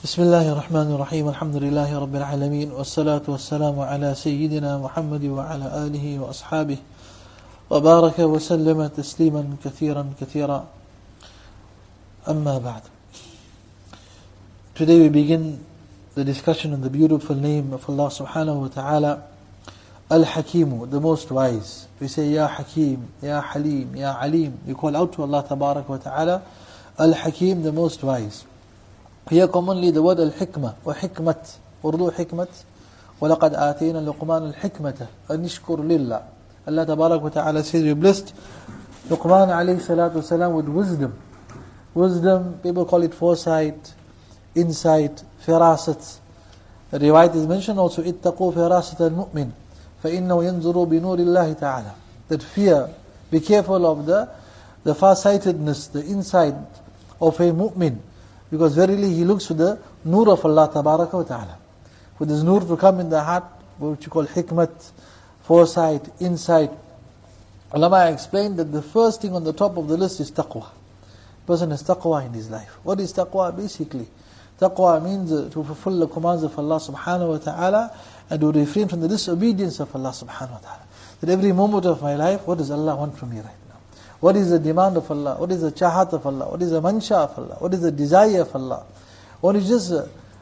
بسم الله الرحمن الرحيم الحمد لله رب العالمين والصلاة والسلام على سيدنا محمد وعلى آله وأصحابه وبارك وسلم تسليما كثيرا أما بعد. Today we begin the discussion on the beautiful name of Allah subhanahu wa ta'ala, Al-Hakim, the most wise. We say Ya Hakim, Ya Halim, Ya Alim. We call out to Allah tabarak wa ta'ala, Al-Hakim, the most wise. Here commonly the word al-hikmah or hikmat, Urdu hikmat, وَلَقَدْ آتَيْنَا لُقْمَانَ الْحِكْمَةَ أَنْ يَشْكُرْ لِلَّهِ. Allah tabarak wa ta'ala says we blessed Luqman alayhi salatu wasalam with wisdom. Wisdom, people call it foresight, insight, firasat. The riwayat is mentioned also, اتَّقُوا فِرَاسَةَ الْمُؤْمِنِ فَإِنَّهُ يَنْظُرُ بِنُورِ اللَّهِ تَعَالَى. That fear, be careful of the farsightedness, the insight of a mu'min. Because verily he looks to the nur of Allah tabaraka wa ta'ala. For this nur to come in the heart, which you call hikmat, foresight, insight. Ulama explained that the first thing on the top of the list is taqwa. Person has taqwa in his life. What is taqwa basically? Taqwa means to fulfill the commands of Allah subhanahu wa ta'ala and to refrain from the disobedience of Allah subhanahu wa ta'ala. That every moment of my life, what does Allah want from me right now? What is the demand of Allah? What is the chahat of Allah? What is the mansha of Allah? What is the desire of Allah? What is just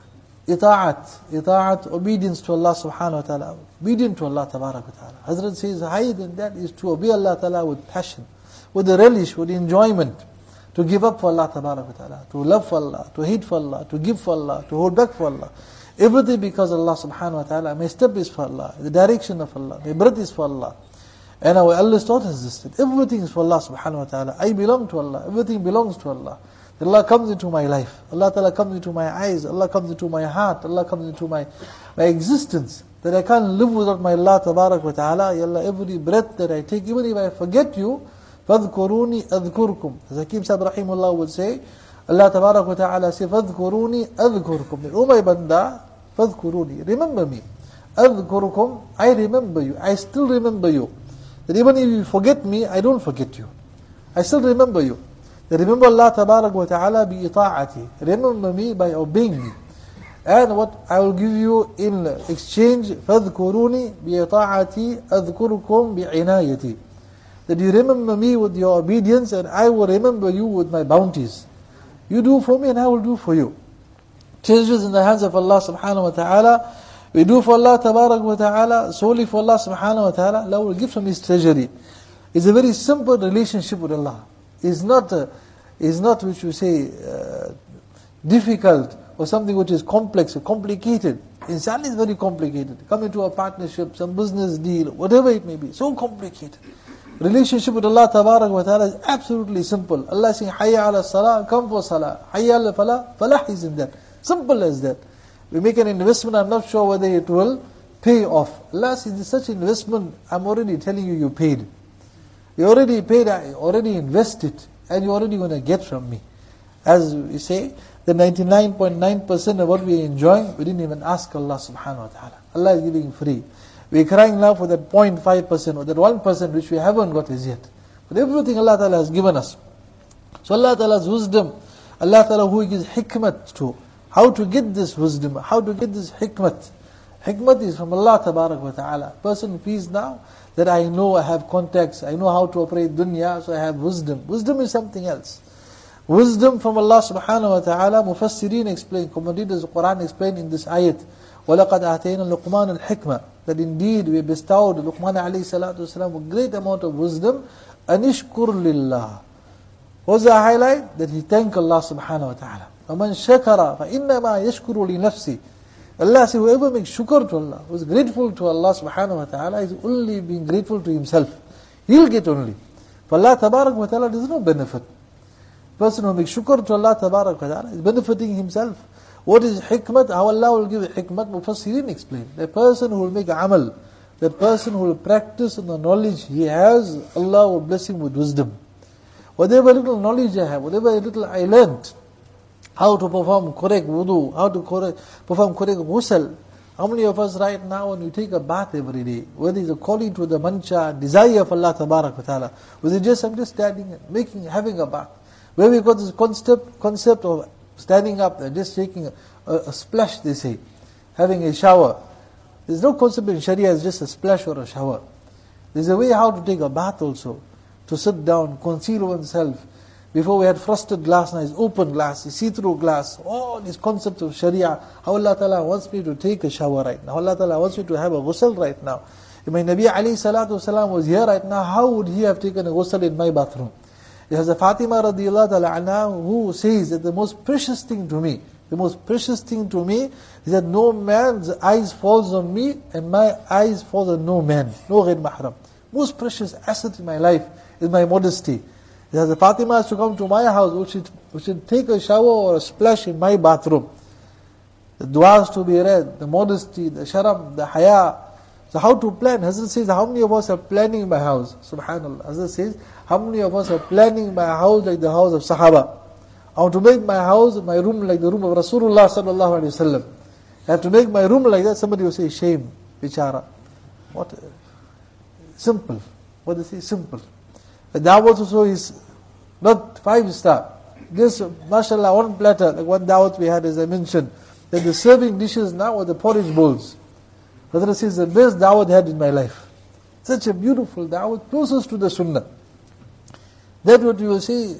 ita'at, obedience to Allah subhanahu wa ta'ala, obedient to Allah tabarak wa ta'ala. Hazrat says higher than that is to obey Allah ta'ala with passion, with a relish, with enjoyment, to give up for Allah tabarak wa ta'ala, to love for Allah, to hate for Allah, to give for Allah, to hold back for Allah. Everything because Allah subhanahu wa ta'ala. My step is for Allah, the direction of Allah, my breath is for Allah. And our elders taught us this, that everything is for Allah subhanahu wa ta'ala. I belong to Allah, everything belongs to Allah. That Allah comes into my life, Allah ta'ala comes into my eyes, Allah comes into my heart, Allah comes into my existence. That I can't live without my Allah tabarak wa ta'ala. Ya Allah, every breath that I take, even if I forget you, فَاذْكُرُونِي أَذْكُرْكُمْ. As Hakim Sahib Rahimullah would say, Allah tabarak wa ta'ala say, فَاذْكُرُونِي أَذْكُرْكُمْ. O my banda, فَاذْكُرُونِي, remember me. أَذْكُرْكُمْ, I remember you, I still remember you. That even if you forget me, I don't forget you. I still remember you. That remember Allah tabarak wa ta'ala bi ita'ati. Remember me by obeying me. And what I will give you in exchange, فَاذْكُرُونِي بِإِطَاعَتِي أَذْكُرُكُمْ بِعِنَايَتِي. That you remember me with your obedience and I will remember you with my bounties. You do for me and I will do for you. Treasures in the hands of Allah subhanahu wa ta'ala. We do for Allah tabarak wa ta'ala, solely for Allah subhanahu wa ta'ala. Allah will give from His treasury. It's a very simple relationship with Allah. It's not which you say difficult or something which is complex or complicated. Insan is very complicated. Come into a partnership, some business deal, whatever it may be, so complicated. Relationship with Allah tabarak wa ta'ala is absolutely simple. Allah is saying, Hayya ala salah, come for salah. Hayya ala falah, falah is in that. Simple as that. We make an investment, I'm not sure whether it will pay off. Allah says, it's such investment, I'm already telling you, you paid. You already paid, I already invested, and you're already going to get from me. As we say, the 99.9% of what we are enjoying, we didn't even ask Allah subhanahu wa ta'ala. Allah is giving free. We're crying now for that 0.5% or that 1% which we haven't got as yet. But everything Allah ta'ala has given us. So Allah ta'ala's wisdom, Allah ta'ala who He gives hikmat to, how to get this wisdom, how to get this hikmat. Hikmat is from Allah tabarak wa ta'ala. Person feels now that I know I have contacts, I know how to operate dunya, so I have wisdom. Wisdom is something else. Wisdom from Allah subhanahu wa ta'ala, Mufassirin explain, commentators of Quran explain in this ayat, وَلَقَدْ آتَيْنَا لُقْمَانَ الْحِكْمَةِ. That indeed we bestowed Luqman alayhi salatu wasalam a great amount of wisdom, أَنِشْكُرْ لِلَّهِ. What's the highlight? That he thanked Allah subhanahu wa ta'ala. وَمَنْ شَكَرَ فَإِنَّمَا يَشْكُرُ لِنَفْسِهِ. Allah says, whoever makes shukr to Allah, who is grateful to Allah subhanahu wa ta'ala, is only being grateful to himself. He'll get only. For Allah tabarak wa ta'ala does not benefit. Person who makes shukr to Allah tabarak wa ta'ala is benefiting himself. What is hikmat? How Allah will give hikmat? Mufassirin explain. The person who will make amal, the person who will practice on the knowledge he has, Allah will bless him with wisdom. Whatever little knowledge I have, whatever little I learnt, how to perform correct wudu, how to perform correct ghusl. How many of us right now when we take a bath every day, whether it's according to the mancha, desire of Allah tabarak wa ta'ala, was it just I'm just standing and having a bath. Where we got this concept of standing up and just taking a splash, they say, having a shower. There's no concept in Sharia as just a splash or a shower. There's a way how to take a bath also, to sit down, conceal oneself. Before we had frosted glass, now it's open glass, it's see-through glass, all these concepts of Sharia, how Allah Ta'ala wants me to take a shower right now, how Allah Ta'ala wants me to have a ghusl right now. If my Nabi alayhi salatu wasalam was here right now, how would he have taken a ghusl in my bathroom? There's a Fatima radiallahu ta'ala anha who says that the most precious thing to me is that no man's eyes falls on me and my eyes falls on no man, no ghair mahram. Most precious asset in my life is my modesty. There's a Fatima has to come to my house, which should take a shower or a splash in my bathroom. The du'as to be read, the modesty, the sharam, the haya. So how to plan? Hazrat says, how many of us are planning my house? Subhanallah. Hazrat says, how many of us are planning my house like the house of Sahaba? I want to make my house, my room like the room of Rasulullah sallallahu alaihi wasallam. I have to make my room like that. Somebody will say, shame, bichara. What? Simple. What they say? Simple. The dawat also is not 5-star. Just, mashallah, one platter, like one dawat we had, as I mentioned, that the serving dishes now are the porridge bowls. Hazrat says, the best dawat I had in my life. Such a beautiful dawat, closest to the sunnah. That what you will say,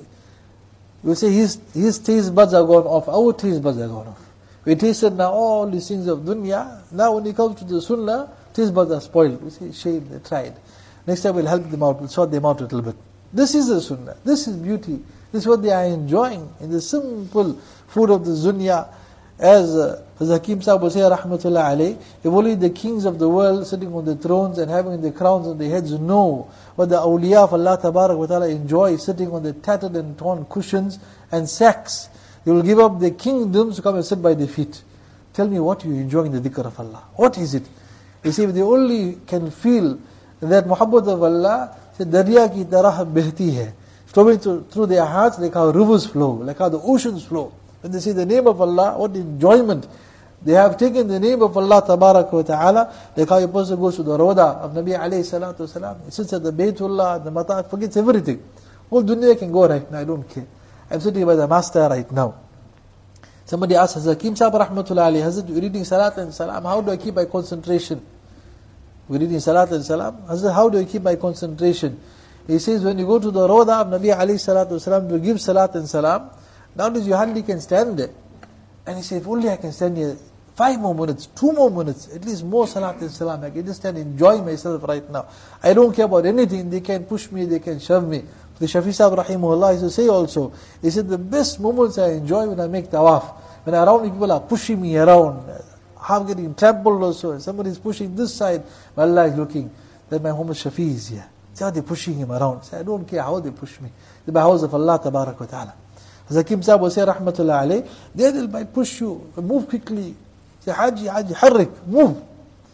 his taste buds are gone off, our taste buds are gone off. We tasted now all these things of dunya, now when it comes to the sunnah, taste buds are spoiled. We say, shame, they tried. Next time we'll help them out, we'll sort them out a little bit. This is the sunnah, this is beauty, this is what they are enjoying in the simple food of the dunya. As Hakim Sahib will say, rahmatullah alayh, if only the kings of the world sitting on the thrones and having the crowns on their heads know what the awliya of Allah Tabarak wa Ta'ala enjoy, sitting on the tattered and torn cushions and sacks. They will give up their kingdoms to come and sit by their feet. Tell me what you enjoy in the dhikr of Allah. What is it? You see, if they only can feel that muhabbat of Allah, say, darya ki tarah behti hai, flowing through their hearts like how rivers flow, like how the oceans flow. When they say the name of Allah, what enjoyment. They have taken the name of Allah Tabarak wa Ta'ala, like how a person goes to the Roda of Nabi alayhi salatu wasalam, he sits at the Baytullah, the Mataf, forgets everything. Whole dunya can go right now, I don't care. I'm sitting by the Master right now. Somebody asks Hazrat Hakim Sahib rahmatullah alayhi, Hazrat, you're reading Salat and Salam, how do I keep my concentration? We're reading Salat and Salam, Hazrat, how do I keep my concentration? He says, when you go to the Roda of Nabi alayhi salatu wasalam to give Salat and Salam, nowadays you hardly can stand there. And he said, if only I can stand here 5 more minutes, 2 more minutes, at least more Salat and Salam, I can just stand and enjoy myself right now. I don't care about anything, they can push me, they can shove me. The Shafi Sahib rahimahullah used to say also, he said, the best moments I enjoy when I make tawaf, when around me people are pushing me around, I'm getting trampled also, and somebody is pushing this side, Allah is looking, that my Muhammad Shafi is here. See how they're pushing him around. Say, I don't care how they push me. It's by house of Allah Tabarak wa Ta'ala. Hakim Sahib will say, rahmatullah alayh, they might push you, move quickly. Say, Haji, harrik, move.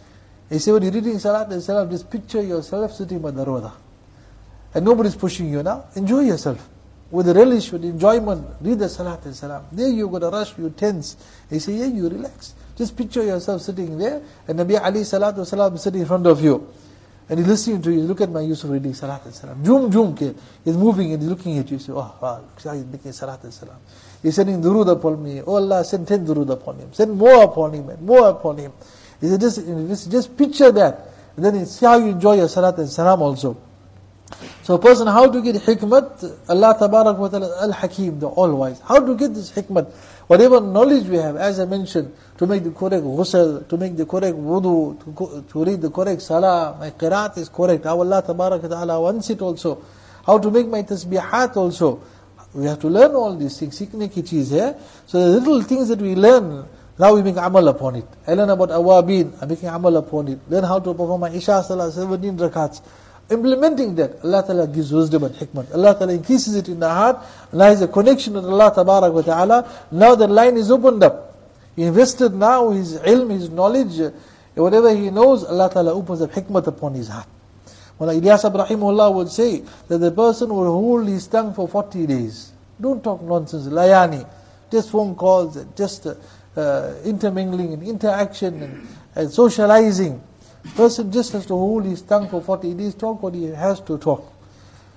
He said, when you're reading Salat and Salam, just picture yourself sitting by the Roda. And nobody's pushing you now. Enjoy yourself. With relish, with enjoyment, read the Salat and Salam. There you're going to rush, you tense. He said, yeah, you relax. Just picture yourself sitting there, and Nabi alayhi salatu wasalam is sitting in front of you. And he's listening to you. Look at my Yusuf reading Salat and Salam. Jum ke. He's moving and he's looking at you. You say, oh, wow, look how he's making Salat and Salam. He's sending durood upon me. Oh Allah, send 10 durood upon him. Send more upon him and more upon him. He said, just picture that. And then see how you enjoy your Salat and Salam also. So a person, how to get hikmat? Allah Tabarak wa Ta'ala, Al-Hakim, the All-Wise. How to get this hikmat? Whatever knowledge we have, as I mentioned, to make the correct ghusl, to make the correct wudu, to read the correct salah, my qiraat is correct, how Allah Tabarak wa Ta'ala wants it also, how to make my tasbihat also. We have to learn all these things, seekne ki cheez hai. So the little things that we learn, now we make amal upon it. I learn about awabin, I'm making amal upon it. Learn how to perform my Isha Salah, 17 rakats. Implementing that, Allah Ta'ala gives wisdom and hikmah. Allah Ta'ala increases it in the heart. Now is a connection with Allah Tabarak wa Ta'ala. Now the line is opened up. He invested now his ilm, his knowledge, whatever he knows, Allah Ta'ala opens up hikmah upon his heart. Well, Ilyas Ibrahimullah would say that the person will hold his tongue for 40 days. Don't talk nonsense, layani. Just phone calls, just intermingling and interaction and socializing. Person just has to hold his tongue for 40 days, talk what he has to talk.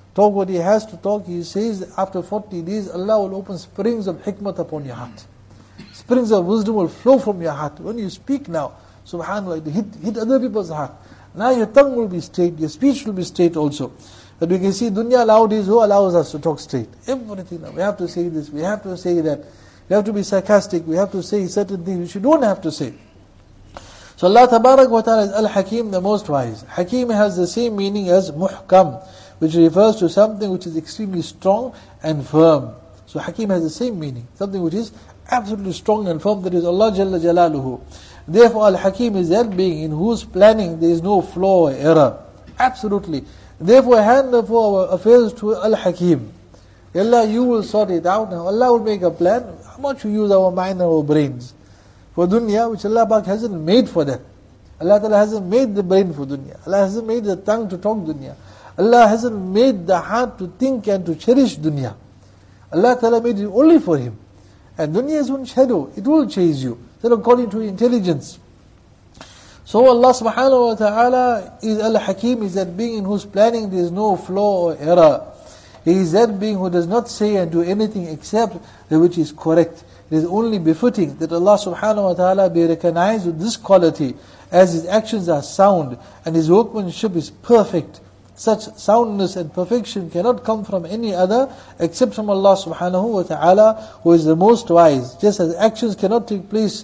talk what he has to talk. He says that after 40 days, Allah will open springs of hikmat upon your heart. Springs of wisdom will flow from your heart. When you speak now, subhanAllah, it hit other people's heart. Now your tongue will be straight, your speech will be straight also. But we can see dunya nowadays, who allows us to talk straight? Everything now. We have to say this, we have to say that. We have to be sarcastic, we have to say certain things which you don't have to say. So Allah Tabarak wa Ta'ala is Al-Hakim, the most wise. Hakim has the same meaning as Muhkam, which refers to something which is extremely strong and firm. So Hakim has the same meaning, something which is absolutely strong and firm, that is Allah Jalla Jalaluhu. Therefore Al-Hakim is that being in whose planning there is no flaw or error. Absolutely. Therefore hand over our affairs to Al-Hakim. Allah, you will sort it out now. Allah will make a plan. How much we use our mind and our brains for dunya, which Allah Pak hasn't made for that. Allah Ta'ala hasn't made the brain for dunya. Allah hasn't made the tongue to talk dunya. Allah hasn't made the heart to think and to cherish dunya. Allah Ta'ala made it only for Him. And dunya is one shadow. It will chase you. Then according to intelligence. So Allah Subhanahu wa Ta'ala is Al-Hakim, is that being in whose planning there is no flaw or error. He is that being who does not say and do anything except that which is correct. It is only befitting that Allah Subhanahu wa Ta'ala be recognized with this quality, as His actions are sound and His workmanship is perfect. Such soundness and perfection cannot come from any other except from Allah Subhanahu wa Ta'ala, who is the most wise. Just as actions cannot take place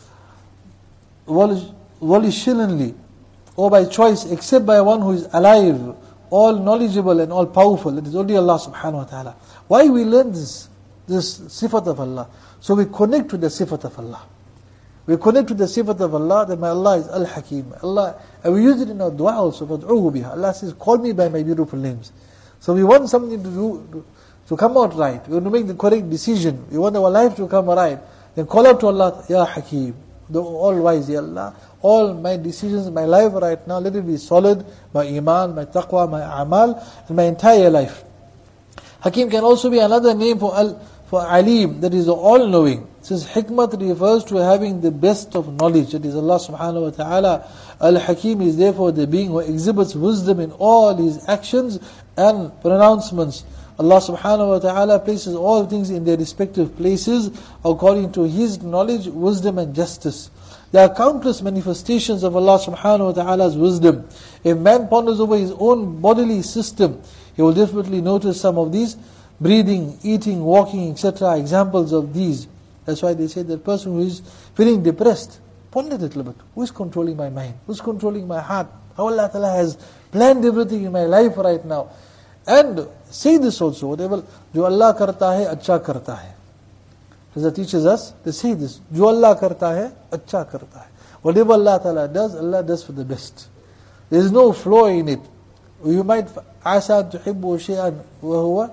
volitionally or by choice except by one who is alive, all knowledgeable and all powerful. It is only Allah Subhanahu wa Ta'ala. Why we learn this sifat of Allah? So we connect to the sifat of Allah. We connect to the sifat of Allah, that my Allah is Al-Hakim. Allah, and we use it in our dua also. فَادْعُوهُ بِهَا. Allah says, call me by my beautiful names. So we want something to do, to come out right. We want to make the correct decision. We want our life to come right. Then call out to Allah, Ya Hakim, the all-wise, Ya Allah. All my decisions, my life right now, let it be solid. My iman, my taqwa, my amal, and my entire life. Hakim can also be another name for Alim, that is the all-knowing. Since hikmat refers to having the best of knowledge, that is Allah Subhanahu wa Ta'ala. Al-Hakim is therefore the being who exhibits wisdom in all His actions and pronouncements. Allah Subhanahu wa Ta'ala places all things in their respective places according to His knowledge, wisdom and justice. There are countless manifestations of Allah Subhanahu wa Ta'ala's wisdom. If man ponders over his own bodily system, he will definitely notice some of these: breathing, eating, walking, etc. Examples of these. That's why they say that person who is feeling depressed, ponder it a little bit. Who is controlling my mind? Who's controlling my heart? How Allah Ta'ala has planned everything in my life right now. And say this also, whatever, Jo Allah karta hai, acha karta hai. As the teaches us, they say this, Jo Allah karta hai, acha karta hai. Whatever Allah Ta'ala does for the best. There is no flaw in it. You might, عَسَىٰ تُحِبُّوا شَيْئًا وَهُوَ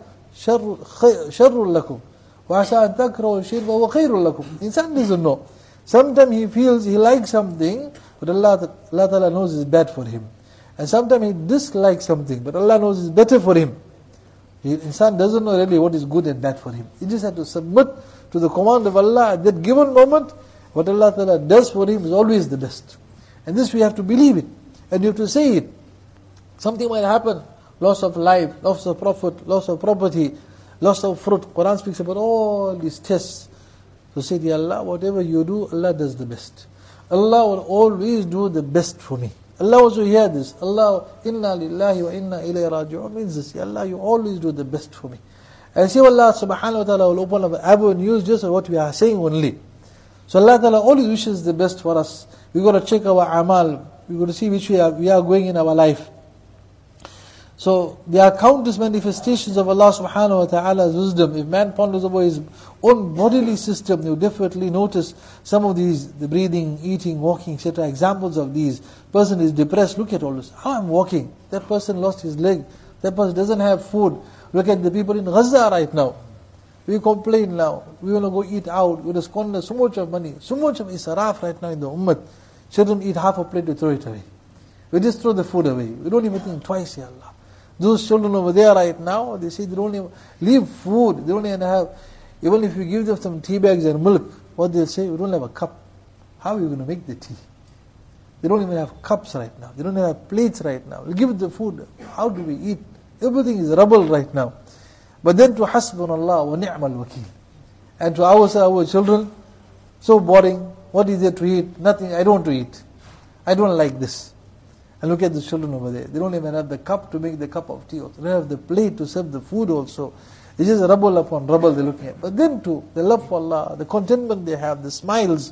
شَرٌّ لَكُمْ وَعَسَىٰ أَن تَكْرَهُوا شَيْئًا وَهُوَ خَيْرٌ لَكُمْ. Insan doesn't know. Sometimes he feels he likes something, but Allah Ta'ala knows it's bad for him. And sometimes he dislikes something, but Allah knows it's better for him. Insan doesn't know really what is good and bad for him. He just has to submit to the command of Allah at that given moment. What Allah Ta'ala does for him is always the best. And this we have to believe it. And you have to say it. Something might happen. Loss of life, loss of profit, loss of property, loss of fruit. Quran speaks about all these tests. So say to Allah, whatever you do, Allah does the best. Allah will always do the best for me. Allah also hear this. Allah, inna lillahi wa inna ilayhi raji'un, means this. Allah, you always do the best for me. And see, Allah Subhanahu wa Ta'ala will open up avenues just what we are saying only. So Allah Ta'ala always wishes the best for us. We got to check our amal. We got to see which way we are going in our life. So there are countless manifestations of Allah Subhanahu wa Ta'ala's wisdom. If man ponders over his own bodily system, he will definitely notice some of these: the breathing, eating, walking, etc. Examples of these. Person is depressed. Look at all this. How I'm walking. That person lost his leg. That person doesn't have food. Look at the people in Gaza right now. We complain now. We want to go eat out. We want to squander so much of money. So much of israf right now in the ummah. Children eat half a plate, we throw it away. We just throw the food away. We don't even think twice, Ya Allah. Those children over there right now, they say they don't even leave food. They don't even have, even if you give them some tea bags and milk, what they'll say, we don't have a cup. How are you going to make the tea? They don't even have cups right now. They don't have plates right now. We give them the food. How do we eat? Everything is rubble right now. But then to hasbunallah wa ni'mal wakil. And to our children, so boring. What is there to eat? Nothing. I don't want to eat. I don't like this. And look at the children over there. They don't even have the cup to make the cup of tea. They don't have the plate to serve the food also. It's just rubble upon rubble they're looking at. But then too, the love for Allah, the contentment they have, the smiles.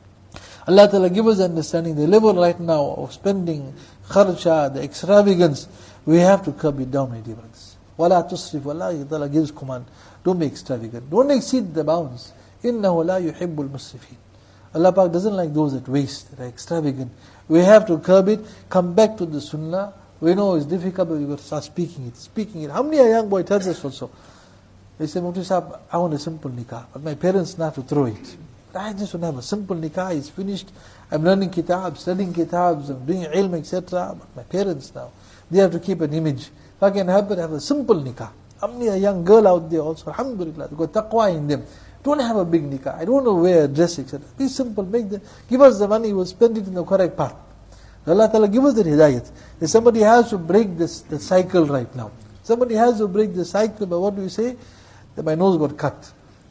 Allah Ta'ala give us understanding. The level right now of spending, kharcha, the extravagance, we have to curb it down, my dear brothers. وَلَا تُسْرِفْ Allah Ta'ala gives command. Don't be extravagant. Don't exceed the bounds. إِنَّهُ لَا يُحِبُّ الْمُسْرِفِينَ. Allah Pak doesn't like those that waste, that are extravagant. We have to curb it, come back to the sunnah. We know it's difficult, but we've got to start speaking it. How many a young boy tells us also? They say, Mufti Sahab, I want a simple nikah, but my parents not to throw it. I just want to have a simple nikah, it's finished. I'm learning kitabs, studying kitabs, I'm doing ilm, etc. But my parents now, they have to keep an image. If I can help it, have a simple nikah. How many a young girl out there also, alhamdulillah, they've got taqwa in them. Don't have a big nikah. I don't know where a dress, etc. Be simple. Give us the money, we'll spend it in the correct path. Allah Ta'ala give us the hidayat. If somebody has to break the cycle right now. Somebody has to break the cycle, but what do we say? That my nose got cut.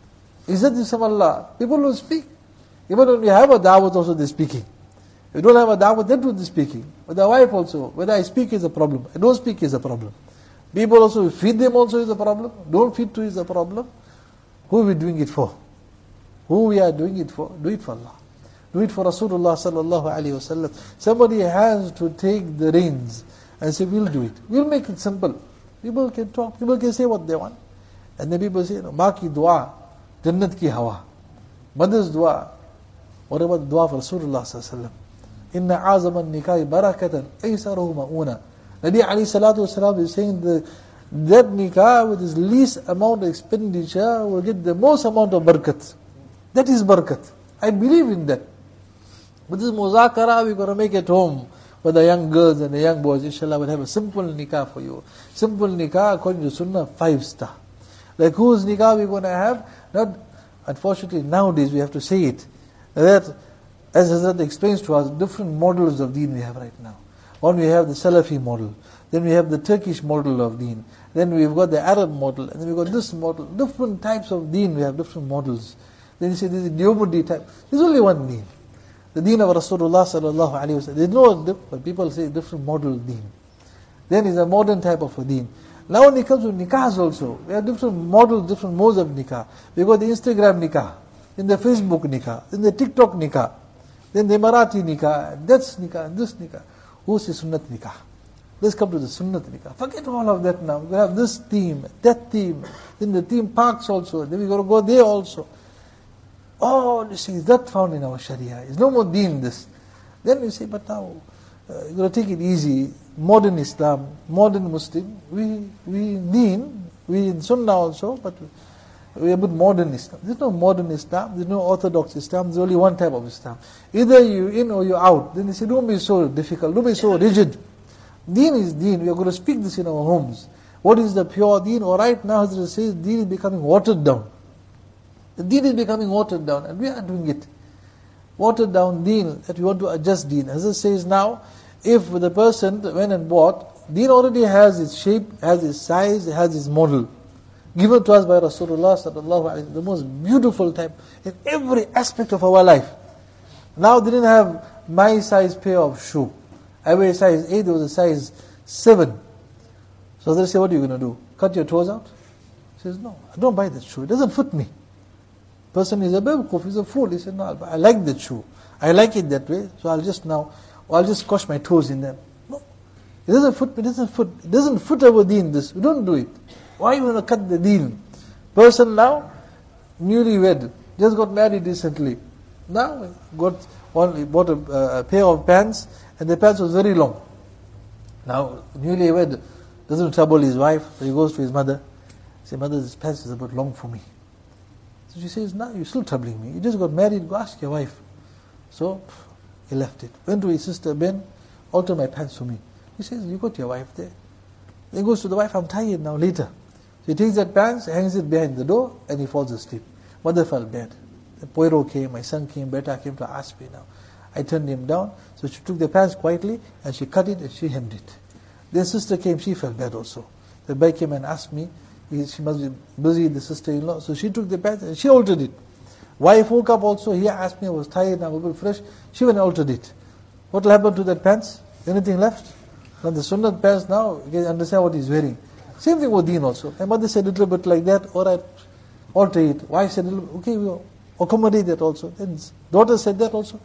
Is that this of Allah? People will speak. Even when we have a da'wat also they're speaking. If we don't have a da'wat, then they're speaking. With the wife also, whether I speak is a problem. I don't speak is a problem. People also, feed them also is a problem. Don't feed to is a problem. Who are we doing it for? Who we are doing it for? Do it for Allah. Do it for Rasulullah sallallahu alayhi wa sallam. Somebody has to take the reins and say, we'll do it. We'll make it simple. People can talk, people can say what they want. And then people say, Ma ki dua, Jannat ki hawa. Mother's dua. What about the dua for Rasulullah sallallahu alayhi wa sallam? Inna azaman nikahi barakatan, aysaruhu ma'una. Nabi alayhi salatu wasalam is saying that nikah with his least amount of expenditure will get the most amount of barakat. That is barakat. I believe in that. But this muzakara, we're going to make it home for the young girls and the young boys. Inshallah, we'll have a simple nikah for you. Simple nikah according to Sunnah, 5-star. Like whose nikah we're going to have? Not, unfortunately, nowadays we have to say it. That, as Hazrat explains to us, different models of deen we have right now. One, we have the Salafi model. Then we have the Turkish model of deen. Then we've got the Arab model. And then we've got this model. Different types of deen, we have different models. Then you say this is Deobandi type. There's only one deen. The deen of Rasulullah sallallahu alayhi wa sallam. There's no, but people say different model deen. Then is a modern type of a deen. Now when it comes to nikahs also, we have different models, different modes of nikah. We've got the Instagram nikah, then the Facebook nikah, then the TikTok nikah, then the Marathi nikah, that's nikah, and this nikah. Who says sunnat nikah? Let's come to the sunnat nikah. Forget all of that now. We have this theme, that theme, then the theme parks also, then we got to go there also. Oh, you see, is that found in our Sharia? There's no more deen this. Then you say, but now, you're going to take it easy. Modern Islam, modern Muslim, we deen, we in Sunnah also, but we are a bit modern Islam. There's no modern Islam, there's no orthodox Islam, there's only one type of Islam. Either you in or you out. Then they say, don't be so difficult, don't be so rigid. Deen is deen, we are going to speak this in our homes. What is the pure deen? Or right now, Hazrat says, deen is becoming watered down. The deen is becoming watered down, and we are doing it. Watered down deen, that we want to adjust deen. Hazrat says now, if the person went and bought, deen already has its shape, has its size, has its model. Given to us by Rasulullah sallallahu alaihi wasallam, the most beautiful type in every aspect of our life. Now they didn't have my size pair of shoe. I wear size 8, there was a size 7. So they say, what are you going to do? Cut your toes out? He says, no, I don't buy that shoe, it doesn't fit me. Person is a bewkuf, he's a fool. He said, no, I like that shoe. I like it that way, so I'll just squash my toes in them. No, it doesn't fit me, it doesn't fit our deen this. We don't do it. Why you want to cut the deen? Person now, newlywed, just got married recently. Now, bought a pair of pants, and the pants was very long. Now, newlywed doesn't trouble his wife, so he goes to his mother. He says, mother, this pants is a bit long for me. So she says, no, you're still troubling me. You just got married, go ask your wife. So, he left it. Went to his sister, Ben, alter my pants for me. He says, you got your wife there. Then he goes to the wife, I'm tired now, later. So he takes that pants, hangs it behind the door, and he falls asleep. Mother felt bad. The Poirot came, my son came, Beta came to ask me now. I turned him down, so she took the pants quietly, and she cut it, and she hemmed it. Then sister came, she felt bad also. The boy came and asked me, she must be busy, the sister-in-law, so she took the pants and she altered it. Wife woke up also, he asked me, I was tired, I'm a bit fresh, she went and altered it. What will happen to that pants? Anything left? From the sunnah pants now, you can understand what he's wearing. Same thing with deen also. My mother said a little bit like that, alright, alter it. Wife said, okay, we'll accommodate that also. Then daughter said that also.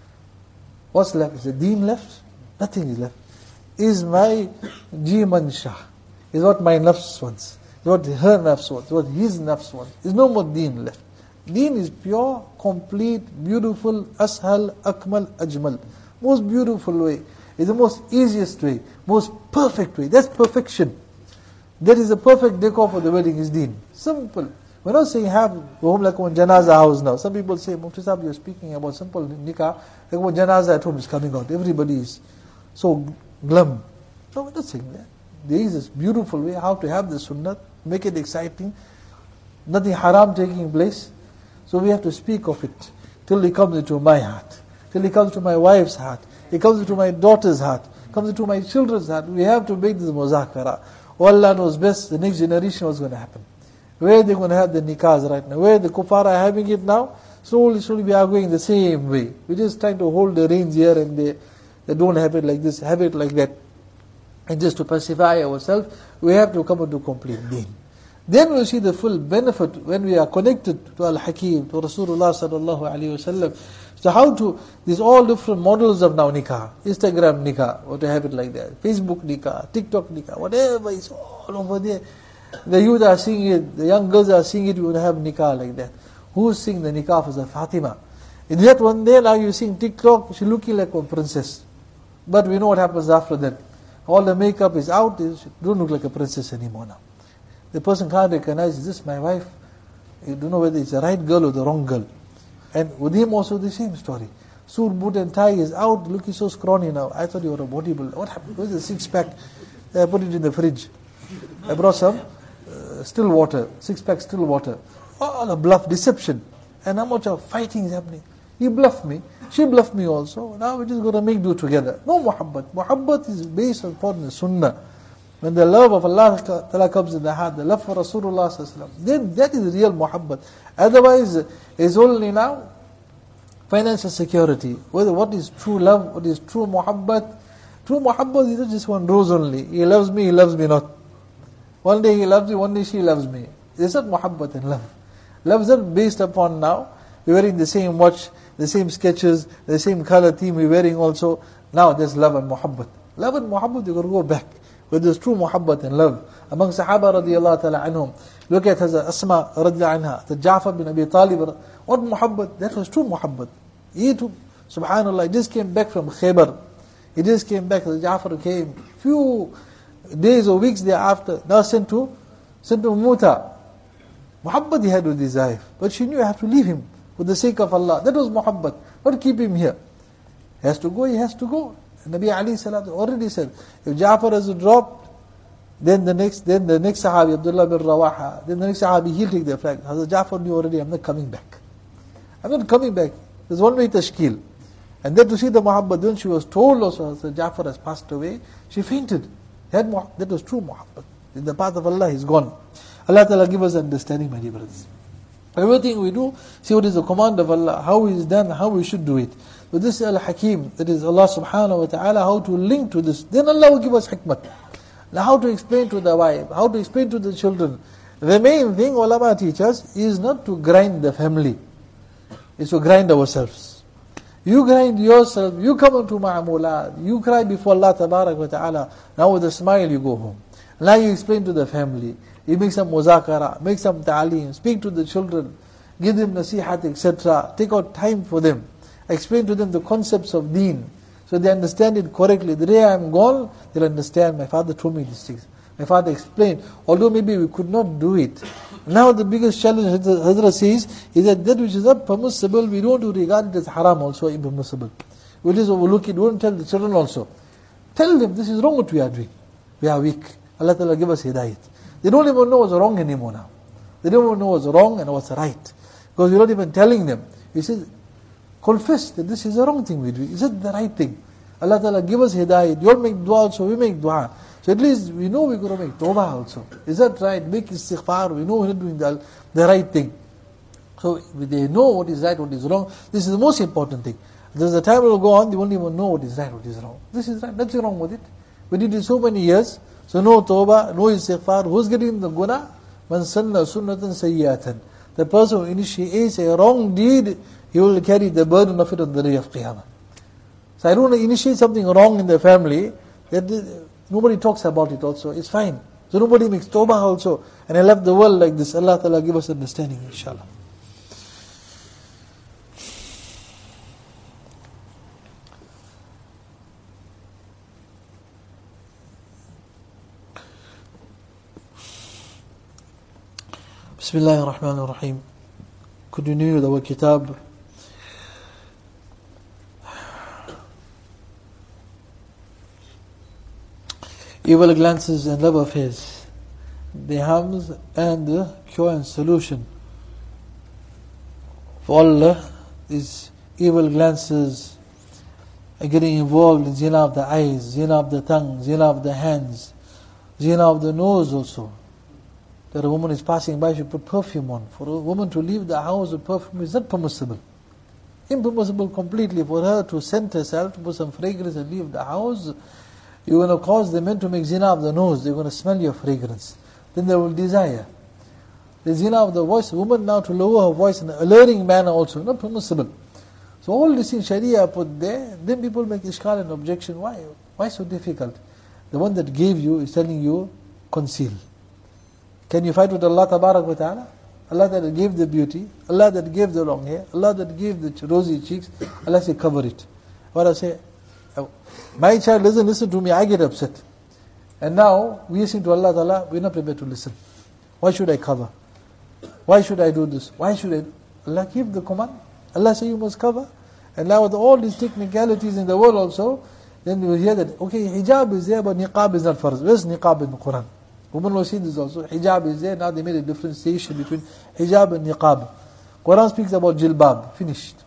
What's left? Is the deen left? Nothing is left. Is my jimansha. Is what my nafs wants. Is what her nafs wants. Is what his nafs wants. Is no more deen left. Deen is pure, complete, beautiful, ashal, akmal, ajmal. Most beautiful way. Is the most easiest way. Most perfect way. That's perfection. That is the perfect decor for the wedding is deen. Simple. We're not saying have home like one janaza house now. Some people say, Mufti Sahib, you're speaking about simple nikah, like one janaza at home is coming out. Everybody is so glum. No, we're not saying that. There is this beautiful way how to have the sunnah, make it exciting, nothing haram taking place. So we have to speak of it till it comes into my heart, till it comes to my wife's heart, it comes into my daughter's heart, comes into my children's heart. We have to make this muzakara. Allah knows best the next generation what's going to happen. Where they're going to have the nikahs right now, where the kuffar are having it now, slowly we are going the same way. We're just trying to hold the reins here and there. They don't have it like this, have it like that. And just to pacify ourselves, we have to come into complete deen. Then we'll see the full benefit when we are connected to Al-Hakim, to Rasulullah sallallahu alayhi wa sallam. So how to, these all different models of now nikah, Instagram nikah, or to have it like that, Facebook nikah, TikTok nikah, whatever is all over there. The youth are seeing it, the young girls are seeing it, you will have nikah like that. Who's seeing the nikah of Fatima? In that one day, now you're seeing TikTok, she's looking like a princess. But we know what happens after that. All the makeup is out, she don't look like a princess anymore now. The person can't recognize, is this my wife? You don't know whether it's the right girl or the wrong girl. And with him also the same story. Suit, boot and tie is out, looking so scrawny now. I thought you were a bodybuilder. What happened? Where's the six-pack? I put it in the fridge. I brought some still water, six-pack still water. All a bluff, deception. And how much of fighting is happening? He bluffed me, she bluffed me also. Now we're just going to make do together. No muhabbat. Muhabbat is based upon the sunnah. When the love of Allah Ta'ala comes in the heart, the love for Rasulullah sallallahu alaihi wasallam, then that is real muhabbat. Otherwise, it's only now financial security. What is true love, what is true muhabbat? True muhabbat is not just one rose only. He loves me not. One day he loves me, one day she loves me. It's not muhabbat and love. Love is not based upon now, we're wearing the same watch, the same sketches, the same color theme we're wearing also. Now there's love and muhabbat. Love and muhabbat, you're going to go back. Where there's true muhabbat and love. Among Sahaba radiallahu ta'ala anhum, look at Hazrat Asma radiallahu anha, the Ja'far bin Abi Talib, what muhabbat? That was true muhabbat. He too, subhanallah, he just came back from Khaybar. He just came back, the Ja'far came few days or weeks thereafter, now sent to Muta. Muhabbat he had with his wife, but she knew I have to leave him for the sake of Allah. That was muhabbat. But keep him here. He has to go, he has to go. Nabi Ali Salatu already said, if Ja'far has dropped, then the next Sahabi, Abdullah bin Rawaha, then the next Sahabi, he'll take the flag. Hazrat Ja'far knew already, I'm not coming back. I'm not coming back. There's one way tashkil. And then to see the muhabbat, when she was told also that Ja'far has passed away, she fainted. That was true muhabbat. In the path of Allah, he's gone. Allah Ta'ala give us understanding, my dear brothers. Everything we do, see what is the command of Allah, how it is done, how we should do it. So this is Al-Hakim, that is Allah subhanahu wa ta'ala, how to link to this. Then Allah will give us hikmah. Now how to explain to the wife, how to explain to the children. The main thing ulama teach us is not to grind the family, is to grind ourselves. You grind yourself, you come into ma'amulat, you cry before Allah tabarak wa ta'ala, now with a smile you go home. Now you explain to the family, you make some muzakara, make some ta'aleem, speak to the children, give them nasihat, etc. Take out time for them. Explain to them the concepts of deen, so they understand it correctly. The day I am gone, they'll understand, my father told me these things. My father explained, although maybe we could not do it. Now the biggest challenge Hazrat says, is that which is not permissible, we don't regard it as haram also, impermissible. We just overlook it, we don't tell the children also. Tell them, this is wrong what we are doing. We are weak. Allah Ta'ala give us hidayat. They don't even know what's wrong anymore now. They don't even know what's wrong and what's right. Because we're not even telling them. He says, confess that this is the wrong thing we do. Is it the right thing? Allah Ta'ala give us hidayat. You all make dua also, we make dua. So at least we know we're going to make tawbah also. Is that right? Make istighfar, we know we're not doing the right thing. So they know what is right, what is wrong. This is the most important thing. There's a time it will go on, they won't even know what is right, what is wrong. This is right, nothing wrong with it. We did it so many years, so no tawbah, no istighfar. Who's getting the guna? Man sanna sunnatan sayyatan. The person who initiates a wrong deed, he will carry the burden of it on the day of Qiyamah. So I don't want to initiate something wrong in the family, that nobody talks about it also, it's fine. So nobody makes tawbah also. And I left the world like this. Allah Ta'ala give us understanding, inshallah. Bismillah ar-Rahman ar-Rahim. Continue with our kitab. Evil glances and love affairs, the harms and the cure and solution for all these evil glances are getting involved in zina of the eyes, zina of the tongue, zina of the hands, zina of the nose also. That a woman is passing by, she put perfume on. For a woman to leave the house with perfume is not permissible. Impermissible completely for her to scent herself, to put some fragrance and leave the house. You're going to cause the men to make zina of the nose. They're going to smell your fragrance. Then they will desire. The zina of the voice, woman now to lower her voice in an alluring manner also, not permissible. So all this in Sharia put there, then people make ishkal and objection. Why? Why so difficult? The one that gave you is telling you, conceal. Can you fight with Allah Tabarak wa Ta'ala? Allah that gave the beauty, Allah that gave the long hair, Allah that gave the rosy cheeks, Allah say cover it. What I say, my child doesn't listen to me, I get upset. And now, we listen to Allah Ta'ala, we're not prepared to listen. Why should I cover? Why should I do this? Why should I? Allah gave the command. Allah say you must cover. And now with all these technicalities in the world also, then you will hear that, okay, hijab is there, but niqab is not farz. Where's niqab in the Quran? Women will see this also. Hijab is there, now they made a differentiation between hijab and niqab. Quran speaks about jilbab, finished.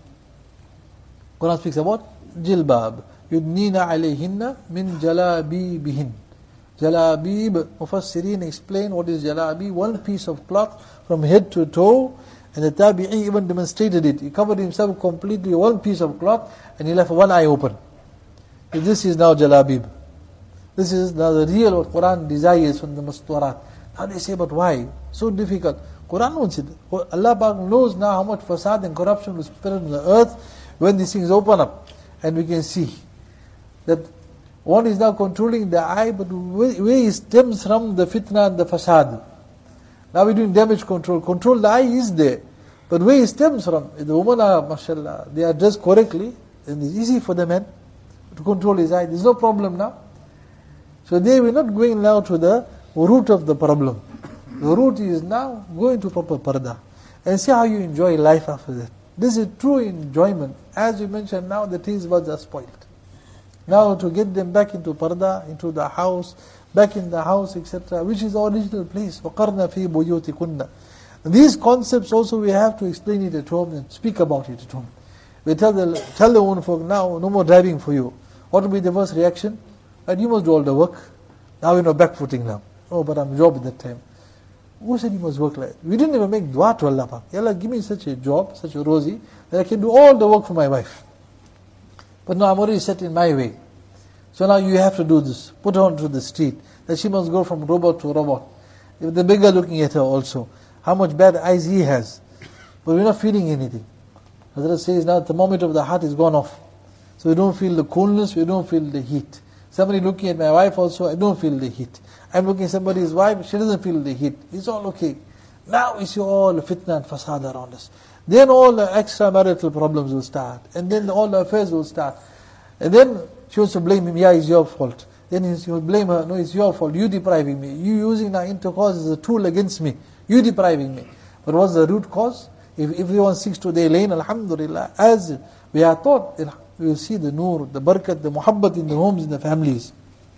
Quran speaks about jilbab. Yudnina alayhinna min jalabibihin. Jalabib, Mufassirin explain what is jalabi, one piece of cloth from head to toe, and the Tabi'i even demonstrated it. He covered himself completely, one piece of cloth, and he left one eye open. And this is now jalabib. This is now the real what Quran desires from the masturat. Now they say, but why? So difficult. Quran wants it. Allah knows now how much fasad and corruption will spread on the earth when these things open up. And we can see that one is now controlling the eye, but where it stems from the fitna and the fasad. Now we're doing damage control. Control the eye is there. But where it stems from, if the women are, mashallah, they are dressed correctly, then it's easy for the man to control his eye. There's no problem now. So they were not going now to the root of the problem. The root is now going to proper parda. And see how you enjoy life after that. This is true enjoyment. As we mentioned now, the taste buds are spoiled. Now to get them back into parda, into the house, back in the house, etc., which is the original place. وَقَرْنَ فِي بُيُوتِكُنَّ. These concepts also we have to explain it at home and speak about it at home. We tell the woman folk now, no more driving for you. What will be the first reaction? And you must do all the work. Now you know backfooting now. Oh, but I'm job at that time. Who said you must work like that? We didn't even make dua to Allah Pak. Allah, give me such a job, such a rosy, that I can do all the work for my wife. But now I'm already set in my way. So now you have to do this. Put her onto the street. That she must go from robot to robot. If the beggar looking at her also. How much bad eyes he has. But we're not feeling anything. Hazrat says now the thermometer of the heart is gone off. So we don't feel the coolness, we don't feel the heat. Somebody looking at my wife also, I don't feel the heat. I'm looking at somebody's wife, she doesn't feel the heat. It's all okay. Now we see all the fitna and fasad around us. Then all the extramarital problems will start. And then all the affairs will start. And then she wants to blame him, yeah, it's your fault. Then he will blame her, no, it's your fault, you depriving me. You using our intercourse as a tool against me. You depriving me. But what's the root cause? If everyone seeks to their lane, alhamdulillah, as we are taught, then we will see the nur, the barakat, the muhabbat in the homes, in the families.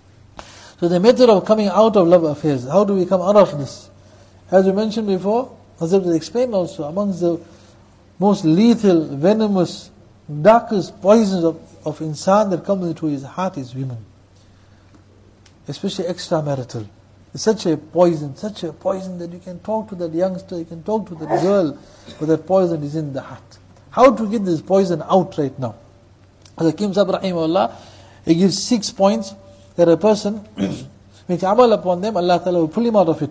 So the method of coming out of love affairs, how do we come out of this? As we mentioned before, as I explained also, amongst the most lethal, venomous, darkest poisons of insan that comes into his heart is women. especially extramarital. It's such a poison that you can talk to that youngster, you can talk to that girl, but that poison is in the heart. How to get this poison out right now? Hakim Sahib rahimahullah, he gives 6 points that a person makes amal upon them, Allah Ta'ala will pull him out of it.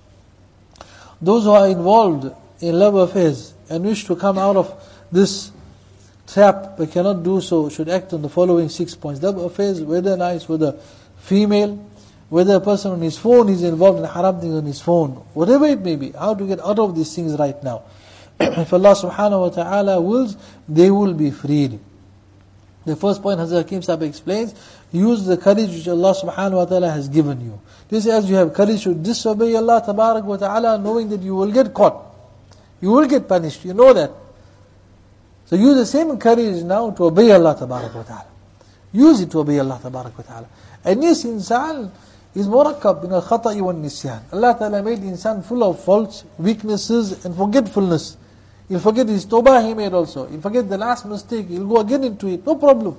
Those who are involved in love affairs and wish to come out of this trap but cannot do so should act on the following 6 points. Love affairs, whether nice, whether female, whether a person on his phone is involved in haram things on his phone, whatever it may be, how to get out of these things right now. If Allah subhanahu wa ta'ala wills, they will be freed. The first point Hazrat Hakim Sahib explains, use the courage which Allah subhanahu wa ta'ala has given you. This as you have courage to disobey Allah tabarak wa ta'ala, knowing that you will get caught. You will get punished, you know that. So use the same courage now to obey Allah tabarak wa ta'ala. Use it to obey Allah tabarak wa ta'ala. And yes, insan is murakkab min al-khata'i wa nisyan. Allah ta'ala made insan full of faults, weaknesses and forgetfulness. He'll forget his tawbah he made also. He'll forget the last mistake. He'll go again into it. No problem.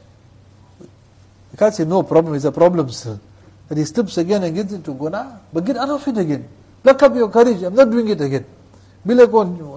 You can't say no problem, it's a problem still. That he slips again and gets into guna, but get out of it again. Pluck up your courage, I'm not doing it again. Be like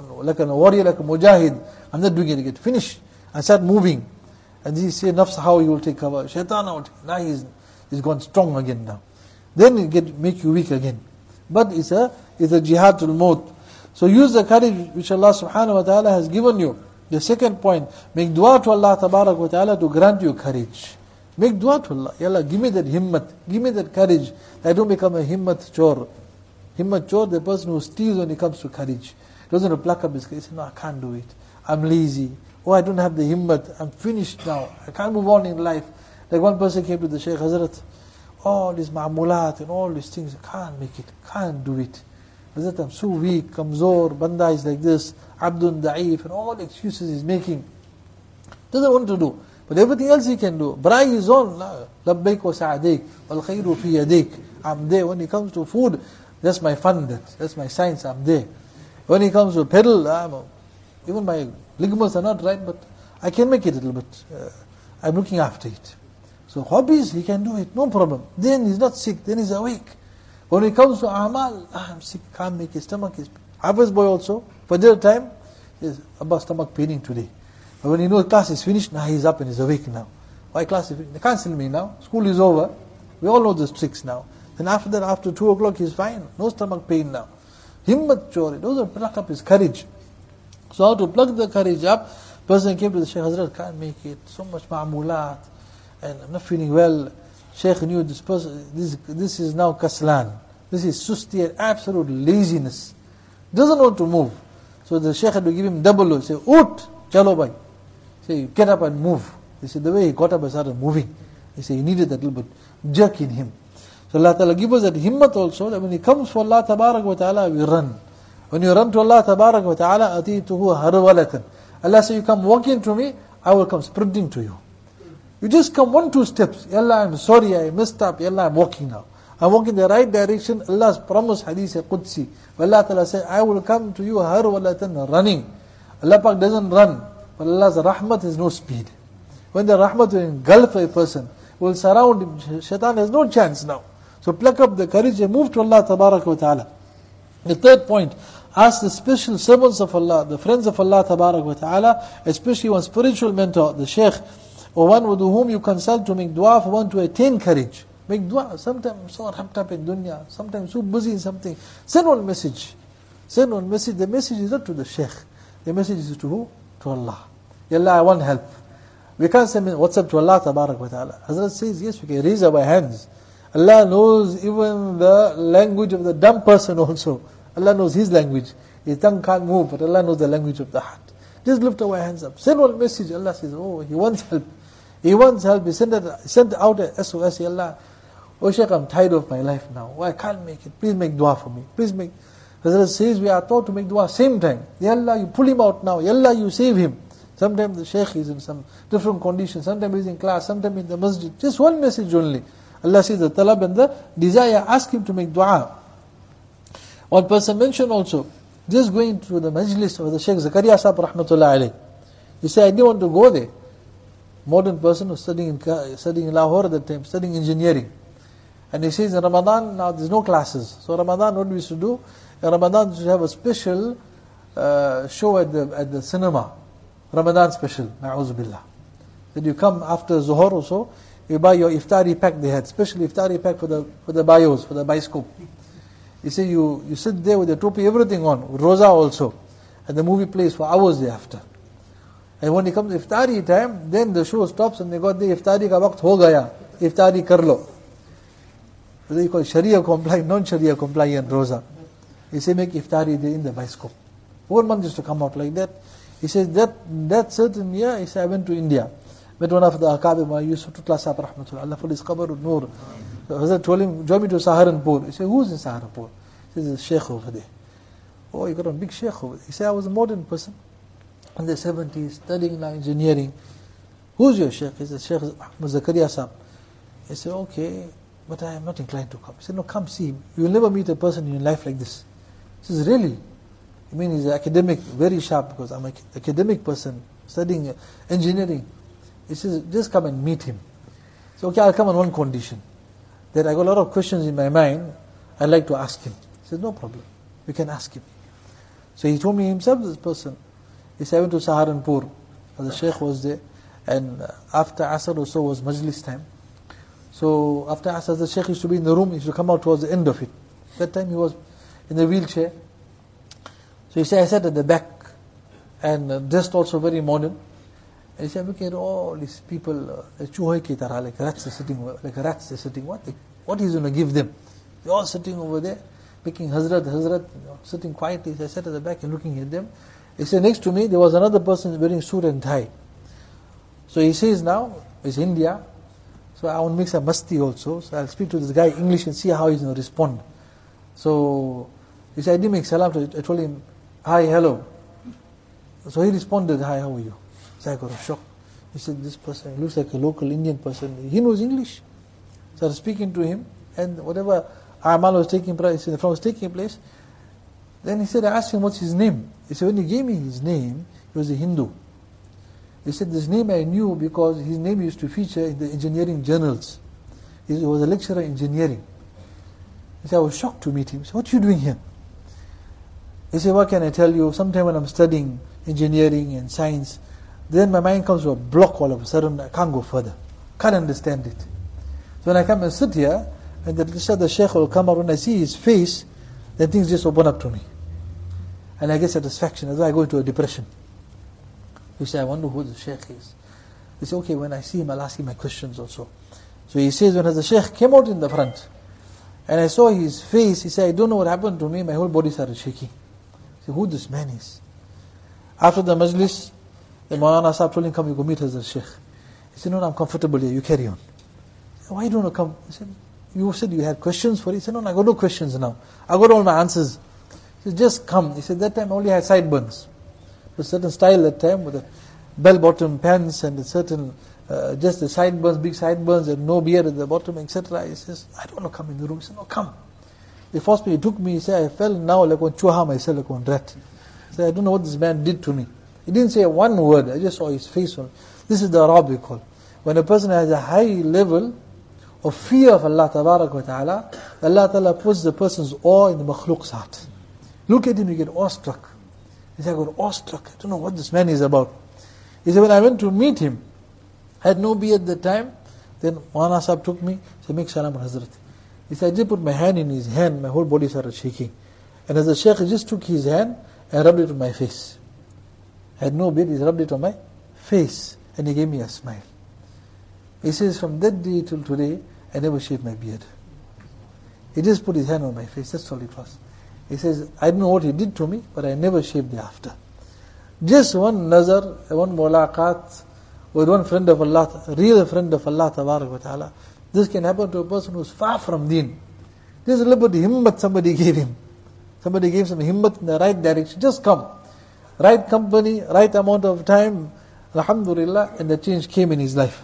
a warrior, like a mujahid, I'm not doing it again. Finish. And start moving. And he say nafs how he will take cover. Shaitan out. Now he's gone strong again now. Then it make you weak again. But it's a jihadul maut. So use the courage which Allah subhanahu wa ta'ala has given you. The second point, make dua to Allah tabarak wa ta'ala to grant you courage. Make dua to Allah. Ya Allah, give me that himmat, give me that courage. I don't become a himmat chor. Himmat chor, the person who steals when it comes to courage. Doesn't pluck up his courage. He says, no, I can't do it. I'm lazy. Oh, I don't have the himmat. I'm finished now. I can't move on in life. Like one person came to the Shaykh, Hazrat, all these ma'amulat and all these things, I can't make it. Can't do it. Hazrat, I'm so weak, kamzor, banda is like this, abdun da'if, and all the excuses he's making. Doesn't want to do. But everything else he can do. Brai is on. Labbaik wa sa'adik, wal khayru fi yadik. I'm there. When it comes to food, that's my fun, that's my science, I'm there. When it comes to pedal, even my ligaments are not right, but I can make it a little bit. I'm looking after it. So hobbies, he can do it, no problem. Then he's not sick, then he's awake. When it comes to amal, I'm sick, can't make it, stomach is... Hafiz boy also, Fajr time, says, Abba, stomach paining today. But when he knows class is finished, now he's up and he's awake now. Why class is finished? They can't tell me now. School is over. We all know the tricks now. Then after that, after 2 o'clock, he's fine. No stomach pain now. Himmat chori, those are pluck up his courage. So how to plug the courage up? Person came to the Shaykh, Hazrat, can't make it. So much ma'amulat. And I'm not feeling well. Shaykh knew this person, this is now kaslan. This is susti and absolute laziness. Doesn't want to move. So the Shaykh had to give him double load. Say, Ut, chalo bhai. Say, get up and move. He said, the way he got up and started moving. He said, he needed that little bit jerk in him. So Allah Ta'ala give us that himmat also, that when he comes for Allah Tabarak wa Ta'ala, we run. When you run to Allah Tabarak wa Ta'ala, atituhu harwalatan. Allah says, you come walking to me, I will come sprinting to you. You just come 1-2 steps. Ya Allah, I'm sorry, I messed up. Ya Allah, I'm walking now. I'm walking the right direction. Allah's promised hadith Qudsi. Allah Ta'ala said, I will come to you harwalatan, running. Allah Pak doesn't run, but Allah's rahmat has no speed. When the rahmat will engulf a person, will surround him, shaitan has no chance now. So pluck up the courage and move to Allah Tabarak wa Ta'ala. The third point, ask the special servants of Allah, the friends of Allah Tabarak wa Ta'ala, especially one spiritual mentor, the Shaykh, or one with whom you consult to make dua for one to attain courage. Make dua. Sometimes I'm so wrapped up in dunya, sometimes so busy in something. Send one message. Send one message. The message is not to the Shaykh. The message is to who? To Allah. Ya Allah, I want help. We can't send WhatsApp to Allah Tabarak wa Ta'ala. Hazrat says, yes, we can raise our hands. Allah knows even the language of the dumb person also. Allah knows his language. His tongue can't move, but Allah knows the language of the heart. Just lift our hands up. Send one message. Allah says, oh, he wants help. He wants help. He sent out a SOS. Allah, oh Shaykh, I'm tired of my life now. Oh, I can't make it. Please make dua for me. Please make. Hazrat says we are taught to make dua same time. Ya Allah, you pull him out now. Ya Allah, you save him. Sometimes the Shaykh is in some different conditions. Sometimes he's in class. Sometimes in the masjid. Just one message only. Allah says the talab and the desire, ask him to make dua. One person mentioned also, just going to the majlis of the Shaykh Zakaria Sahib rahmatullah alayh. He said, I didn't want to go there. Modern person who was studying in Lahore at that time, studying engineering. And he says in Ramadan, now there's no classes. So Ramadan, what we used to do? In Ramadan, we used to have a special show at the cinema. Ramadan special, na'udhu billah. Then you come after Zuhur or so, you buy your iftari pack. They had special iftari pack for the bios, for the bioscope. You see, you sit there with the topi, everything on, with roza also. And the movie plays for hours thereafter. And when it comes to iftari time, then the show stops and they got the iftari ka waqt ho gaya. Iftari kar lo. So they call Sharia compliant, non-Sharia compliant roza. He say make iftari there in the bioscope. 1 month used to come out like that. He says that certain year, he said, I went to India. Met one of the Akabim, Yusuf Tutla Sahib Rahmatullah, Allah for his qabr Noor. So Hazrat told him, join me to Saharanpur. He said, who's in Saharanpur? He says, there's a sheikh over there. Oh, you got a big sheikh over there. He said, I was a modern person in the 70s, studying now engineering. Who's your sheikh? He said, Sheikh Ahmad Zakaria Sahib. He said, okay, but I am not inclined to come. He said, no, come see him. You will never meet a person in your life like this. He says, really? I mean, he's an academic, very sharp, because I'm an academic person, studying engineering. He says, just come and meet him. So, okay, I'll come on one condition. That I got a lot of questions in my mind, I'd like to ask him. He says, no problem, you can ask him. So he told me himself, this person. He said, I went to Saharanpur, the Sheikh was there, and after Asr or so was Majlis time. So after Asr, the Sheikh used to be in the room, he used to come out towards the end of it. That time he was in the wheelchair. So he said, I sat at the back, and dressed also very modern. And he said, look at all these people, chuhai ki tarah, like rats are sitting, what he's going to give them? They're all sitting over there, making Hazrat, sitting quietly. So I sat at the back and looking at them. He said, next to me, there was another person wearing suit and tie. So he says now, it's India, so I want to make some masti also. So I'll speak to this guy in English and see how he's going to respond. So he said, I didn't make salam to him. I told him, hi, hello. So he responded, hi, how are you? So I got a shock. He said, this person looks like a local Indian person. He knows English. So I was speaking to him, and whatever Amal was taking place, then he said, I asked him, what's his name? He said, when he gave me his name, he was a Hindu. He said, this name I knew because his name used to feature in the engineering journals. He was a lecturer in engineering. He said, I was shocked to meet him. He said, what are you doing here? He said, what can I tell you? Sometime when I'm studying engineering and science, then my mind comes to a block all of a sudden. I can't go further. Can't understand it. So when I come and sit here, and the Sheikh will come out, when I see his face, then things just open up to me. And I get satisfaction. As I go into a depression. You say, I wonder who the Sheikh is. He say, okay, when I see him, I'll ask him my questions also. So he says, when the Sheikh came out in the front, and I saw his face, he said, I don't know what happened to me, my whole body started shaking. I said, who this man is? After the majlis, the Maulana Sahib told him, come, you go meet Hazrat Sheikh. He said, no, I'm comfortable here, you carry on. Said, why don't you come? He said, you said you had questions for it. He said, no, I got no questions now. I got all my answers. He said, just come. He said, that time I only had sideburns. A certain style that time with the bell-bottom pants and a certain, just the sideburns, big sideburns and no beard at the bottom, etc. He says, I don't want to come in the room. He said, no, come. They forced me, he took me, he said, I felt now like one chuha myself, like one rat. He said, I don't know what this man did to me. He didn't say one word, I just saw his face. This is the Arab we call. When a person has a high level of fear of Allah Tabarak wa Ta'ala, Allah Ta'ala puts the person's awe in the makhluq's heart. Look at him, you get awestruck. He said, I got awestruck. I don't know what this man is about. He said, when I went to meet him, I had no beard at the time. Then Maulana Sahib took me, said, make salam on Hazrat. He said, I just put my hand in his hand, my whole body started shaking. And as the Shaykh just took his hand and rubbed it on my face. I had no beard, he rubbed it on my face. And he gave me a smile. He says, from that day till today, I never shaved my beard. He just put his hand on my face, that's all it was. He says, I don't know what he did to me, but I never shaved thereafter. Just one nazar, one mulaqat with one friend of Allah, a real friend of Allah Tabarak wa Ta'ala. This can happen to a person who's far from deen. Just a little bit of himmat somebody gave him. Somebody gave some himmat in the right direction. Just come. Right company, right amount of time, alhamdulillah, and the change came in his life.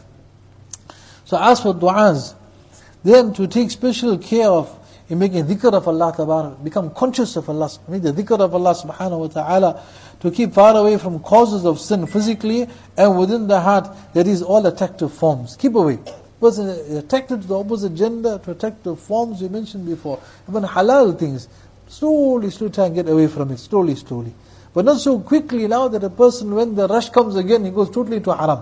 So as for du'as, then to take special care of in making dhikr of Allah Tabarak, become conscious of Allah, make the dhikr of Allah subhanahu wa ta'ala, to keep far away from causes of sin physically and within the heart, there is all attractive forms. Keep away. person is attracted to the opposite gender, to attractive forms we mentioned before, even halal things. Slowly try and get away from it, slowly. But not so quickly now that a person, when the rush comes again, he goes totally to haram.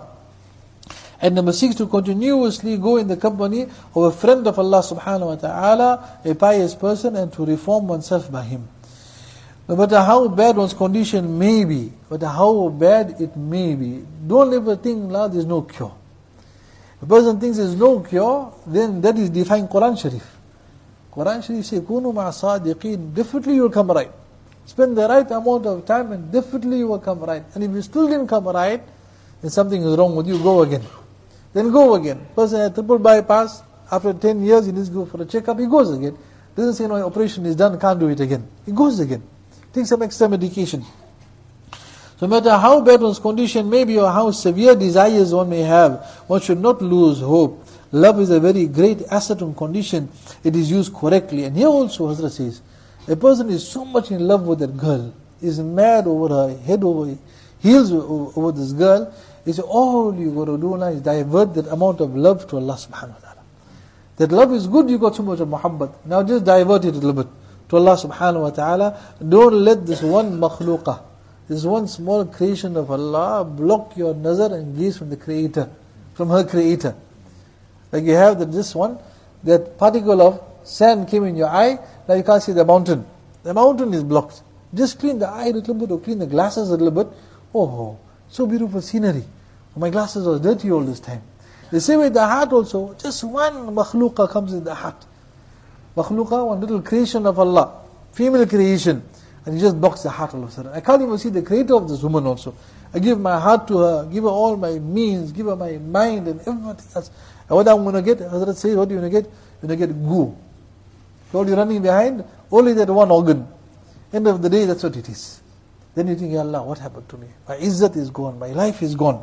And number 6, to continuously go in the company of a friend of Allah subhanahu wa ta'ala, a pious person, and to reform oneself by him. No matter how bad one's condition may be, no matter how bad it may be, don't ever think, "La, there's no cure." If a person thinks there's no cure, then that is defying Quran Sharif. Quran Sharif says, "Kunu ma'a sadiqeen," definitely you will come right. Spend the right amount of time and definitely you will come right. And if you still didn't come right, then something is wrong with you, go again. Then go again. Person had triple bypass, after 10 years he needs to go for a checkup, he goes again. Doesn't say, "No, operation is done, can't do it again." He goes again. Take some extra medication. So no matter how bad one's condition may be or how severe desires one may have, one should not lose hope. Love is a very great asset and condition. It is used correctly. And here also Hazrat says, a person is so much in love with that girl, is mad over her, head over heels over this girl, is all you got to do now is divert that amount of love to Allah subhanahu wa ta'ala. That love is good, you got so much of muhabbat. Now just divert it a little bit to Allah subhanahu wa ta'ala. Don't let this one makhluqah, this one small creation of Allah, block your nazar and gaze from the Creator, from her Creator. Like you have this one, that particle of sand came in your eye, now you can't see the mountain. The mountain is blocked. Just clean the eye a little bit or clean the glasses a little bit. Oh, so beautiful scenery. My glasses are dirty all this time. The same way the heart also, just one makhluqa comes in the heart. Makhluqa, one little creation of Allah, female creation, and it just blocks the heart all of a sudden. I can't even see the creator of this woman also. I give my heart to her, give her all my means, give her my mind and everything else. And what I'm going to get, Hazrat says, what are you going to get? You're going to get goo. What you're running behind? Only that one organ. End of the day, that's what it is. Then you think, Ya Allah, what happened to me? My izzat is gone, my life is gone.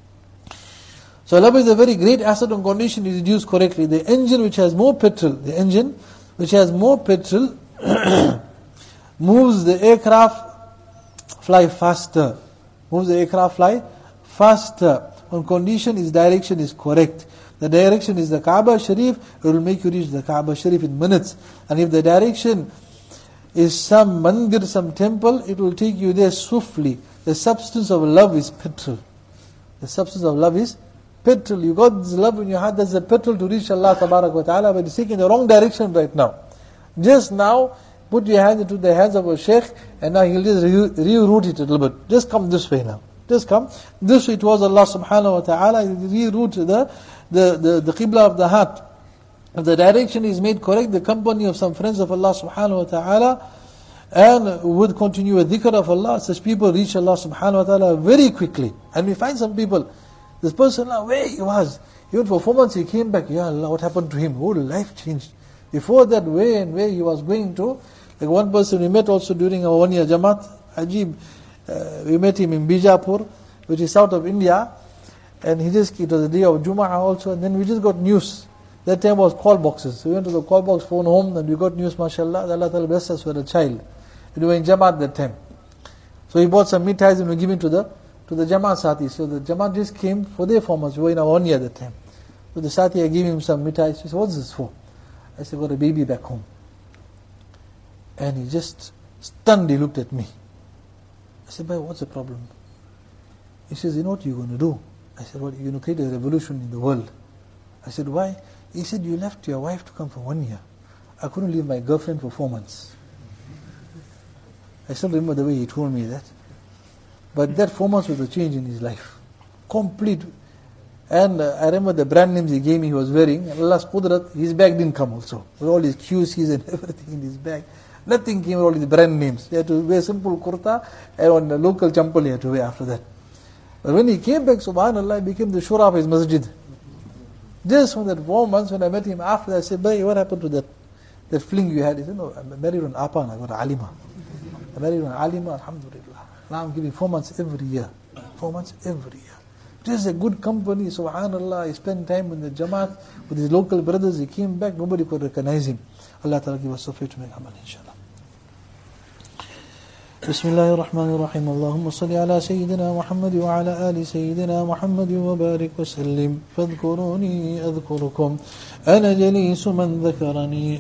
So love is a very great asset and condition is used correctly. The engine which has more petrol, moves the aircraft fly faster. On condition its direction is correct. The direction is the Kaaba Sharif, it will make you reach the Kaaba Sharif in minutes. And if the direction is some mandir, some temple, it will take you there swiftly. The substance of love is petrol. You got this love in your heart, that's the petrol to reach Allah Tabarak wa Ta'ala, but it's taking the wrong direction right now. Just now, put your hand into the hands of a sheikh, and now he'll just reroute it a little bit. Just come this way now. Just come this way towards Allah Subhanahu wa Ta'ala, reroute the qibla of the heart. If the direction is made correct, the company of some friends of Allah Subhanahu wa Ta'ala, and would continue a dhikr of Allah, such people reach Allah Subhanahu wa Ta'ala very quickly. And we find some people, this person, where he was, even for 4 months he came back, Ya Allah, what happened to him? Whole life changed. Before that, where he was going to, like one person we met also during our 1 year Jamaat, Ajib, we met him in Bijapur, which is south of India, and it was the day of Jum'ah also, and then we just got news. That time was call boxes. So we went to the call box, phone home, and we got news, mashallah, Allah Ta'ala blessed us with a child. We were in Jamaat that time. So he bought some mithais and we gave it to the Jamaat Sati. So the Jamaat just came for their formers. We were in our 1 year that time. So the Sati, I gave him some mithais. He said, what's this for? I said, got a baby back home. And he just stunned, he looked at me. I said, Bhai, what's the problem? He says, you know what you're going to do? I said, what, you're going to create a revolution in the world. I said, why? He said, you left your wife to come for 1 year. I couldn't leave my girlfriend for 4 months. I still remember the way he told me that. But that 4 months was a change in his life. Complete. And I remember the brand names he gave me, he was wearing. And Allah's Qudrat, his bag didn't come also. With all his QCs and everything in his bag. Nothing came with all his brand names. He had to wear simple kurta and on the local champal he had to wear after that. But when he came back, subhanAllah, he became the shura of his masjid. Just from that 4 months when I met him after that, I said, Bhai, what happened to that fling you had? He said, no, I married an Apa and I got an Alima. I married an Alima, alhamdulillah. Now I'm giving 4 months every year. 4 months every year. Just a good company, subhanAllah. He spent time in the Jamaat with his local brothers. He came back, nobody could recognize him. Allah Ta'ala give us tawfiq to make amal, inshallah. بسم الله الرحمن الرحيم. اللهم صل على سيدنا محمد وعلى آل سيدنا محمد وبارك وسلم. فاذكروني أذكركم، أنا جليس من ذكرني.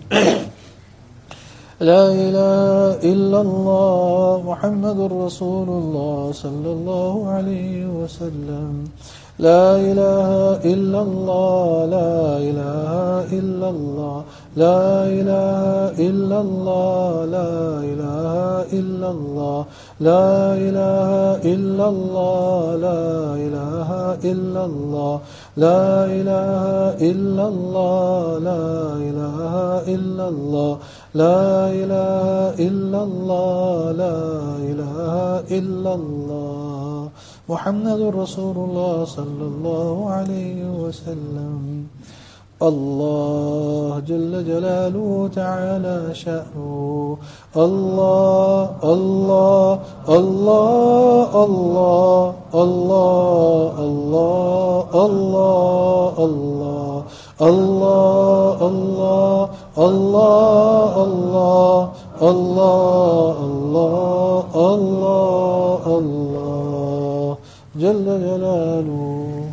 لا إله إلا الله محمد رسول الله صلى الله عليه وسلم. لا إله إلا الله، لا إله إلا الله، لا إله إلا الله، لا إله إلا الله، لا إله إلا الله، لا إله إلا الله، لا إله إلا الله، لا إله إلا الله، لا إله إلا الله، لا إله إلا الله محمد رسول الله صلى الله عليه وسلم. الله جل جلاله تعالى شأنه. الله الله الله الله الله الله الله الله الله الله الله الله الله الله الله جل جلاله.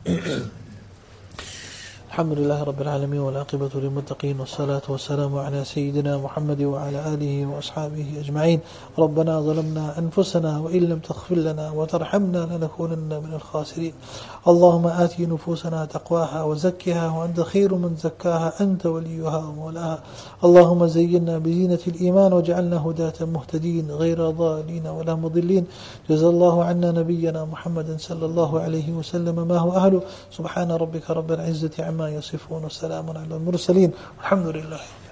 الحمد لله رب العالمين، والعاقبة للمتقين، والصلاة والسلام على سيدنا محمد وعلى آله وأصحابه أجمعين. ربنا ظلمنا أنفسنا وإن لم تغفر لنا وترحمنا لنكونن من الخاسرين. اللهم آت نفوسنا تقواها وزكها وأنت خير من زكاها، أنت وليها ومولاها. اللهم زينا بزينة الإيمان واجعلنا هداة مهتدين غير ضالين ولا مضلين. جزا الله عنا نبينا محمد صلى الله عليه وسلم ما هو أهله. سبحان ربك رب العزة عما يصفون، وسلام على المرسلين، والحمد لله.